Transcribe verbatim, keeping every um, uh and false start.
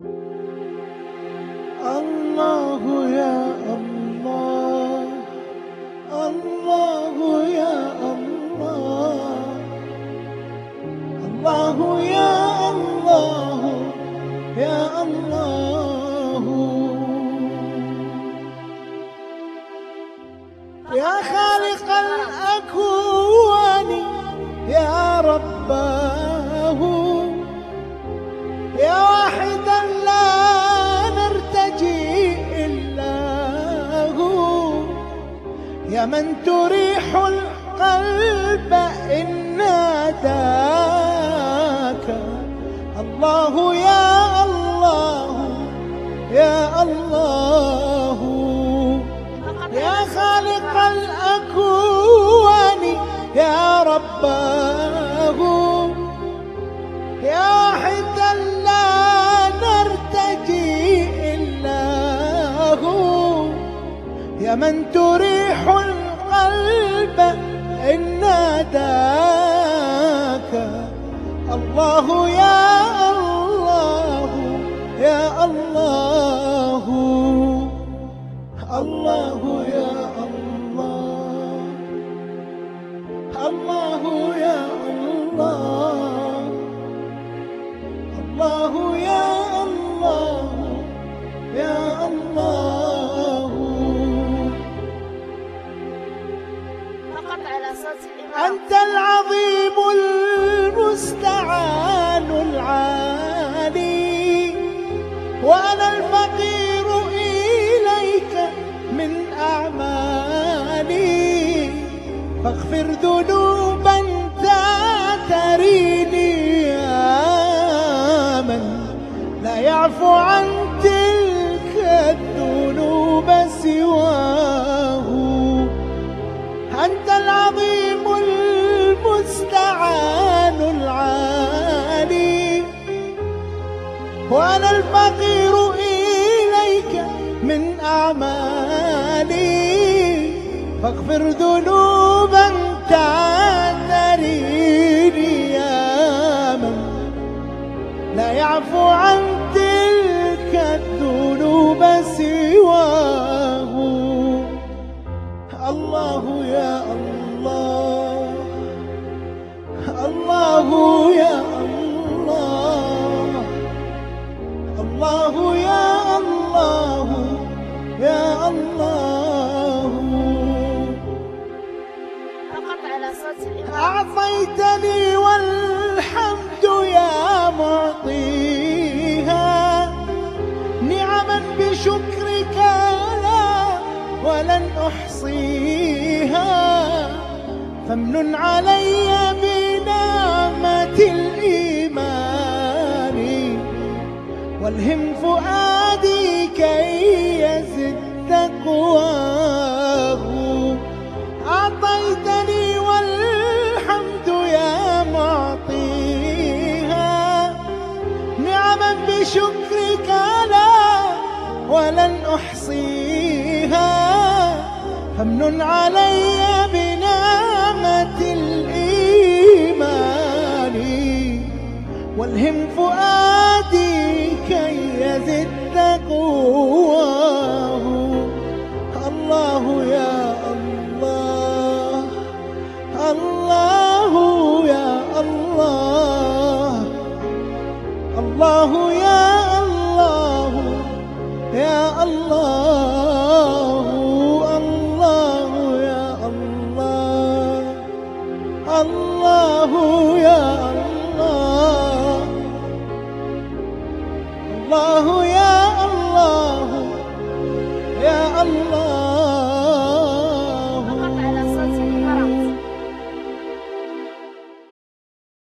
الله يا الله، الله يا الله، الله يا الله يا الله، يا خالق الأكوان يا رباه، يا واحدا لا نرتجي إلا هو، يا من تريح القلب إن ناداك. الله يا الله يا الله، يا خالق الأكوان يا رباه، يا واحدا لا نرتجي إلا هو، يا من تريح القلب إن ناداك. الله يا الله يا الله، الله يا الله، الله يا الله، الله يا الله يا الله. فقط على صوت الإمام. أنت العظيم المستعان العالي، وأنا الفقير إليك من أعمالي، فاغفر ذنوبا تريني يا من لا يعفو عن تلك الذنوب سواه. أنت العظيم المستعان العالي، وأنا الفقير إليك من أعمالي، فاغفر ذنوبا تعتريني يا من لا يعفو عن تلك الذنوب سواه. الله يا الله، الله يا الله، الله يا الله يا الله. فقط على صوت الإمام. أعطيتني والحمد يا معطيها، نعما بشكرك لا ولن أحصيها، فامنن علي بنعمة الإيمان، والهم فؤادي كي يزد تقواه. أعطيتني والحمد يا معطيها، نعما بشكرك لا ولن أحصيها، فامنن علي بنعمة الإيمان، والهم فؤادي كي يزد تقواه. الله يا الله، الله يا الله، الله يا الله يا الله، الله يا الله، الله